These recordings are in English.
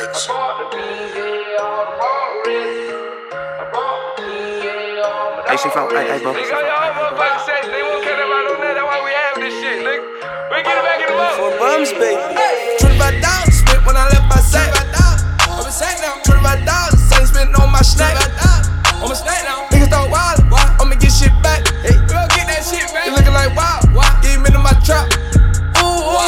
bitch. Hey, she found, hey, bro. Nigga, y'all motherfuckers say they won't care about no net. That's why we have this shit, nigga. We get it back in the mouth. For bums, baby. $25 spent when I left my sack. I'm a sack now. $25, same spent on my snack. On my snack now. Niggas thought wild. I'ma get shit back. Hey, we gon' get that shit back. You looking like wow. Get him into my trap. Ooh,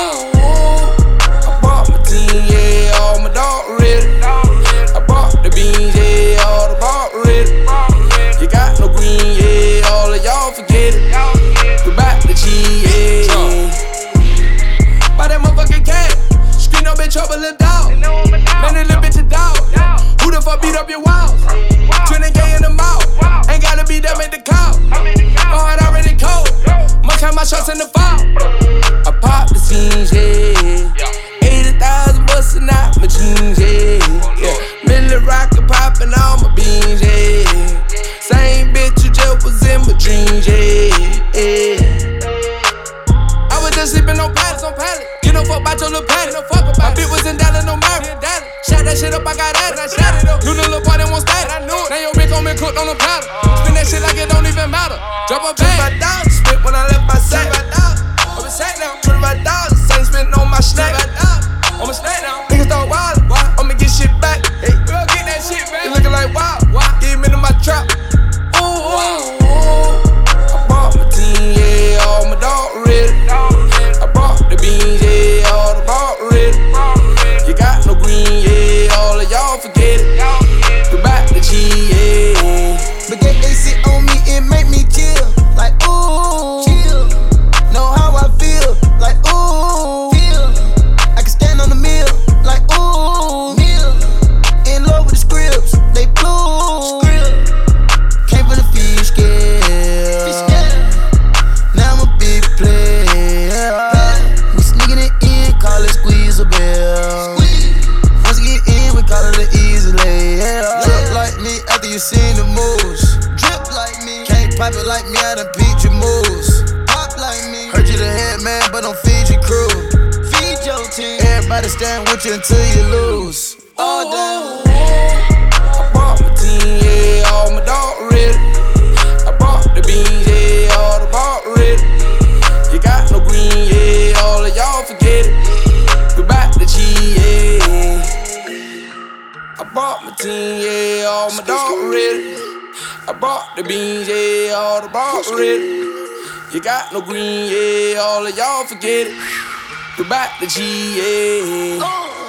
I bought my team, yeah, all my dog ready. I bought the beans, yeah, all the bought ready. You got no green, yeah, all of y'all forget it. Go back to cheese, yeah. Buy that motherfucking cash. Screen up in trouble, little dog. Man, that little bitch a dog. Who the fuck beat up your walls? 20K in the mouth. Ain't gotta be them at the call. My heart already cold. Much have my shots in the fall. I pop the scenes, yeah. 80,000 bustin' out my jeans, yeah. Millie rocket poppin' on my beans, yeah. Same bitch who just was in my dreams, yeah. I was just sleeping on pallets, Get no fuck about your little patty. My bitch was in Dallas, no marriage. Shot that shit up, I got at it. Knew the little boy that won't stay. Now your bitch gon' be cooked on the platter. Spin that shit like it don't even matter. Drop a bag. $25 spent when I left my sack. I'm a sack now. $25, same spent on my snack. On my snack now. Niggas thought wild. I'ma get shit back. Hey, we gon' get that shit back. You looking like wow. Get him into my trap. Ooh, I bought my team, yeah, all my dog ready. I bought the beans, yeah, all the bought ready. You got no green, yeah, all of y'all forget it. Go back to cheese, yeah. But that AC on me, it make me chill. Like, ooh, chill. Know how I feel. Like, ooh, feel. I can stand on the mill. Like, ooh, mill. In love with the scripts, they blue. Came for the fish scale. Now I'm a big player. We sneaking it in, call it squeeze a bell. Once you get in, we call it an easy lay. Drip like me after you seen the moves. Drip like me, can't pop it like me, I done beat your moves. Pop like me, heard you the head man, but don't feed your crew. Feed your team, everybody stand with you until you lose. All day. I bought my team, yeah, all my dog ready. I bought the beans, yeah, all the bought ready. You got no green, yeah, all of y'all forget it. Go back to cheese, yeah. I bought my team, yeah, all my dog ready. I bought the beans, yeah, all the bought ready. You got no green, yeah, all of y'all forget it. Go back to cheese, yeah.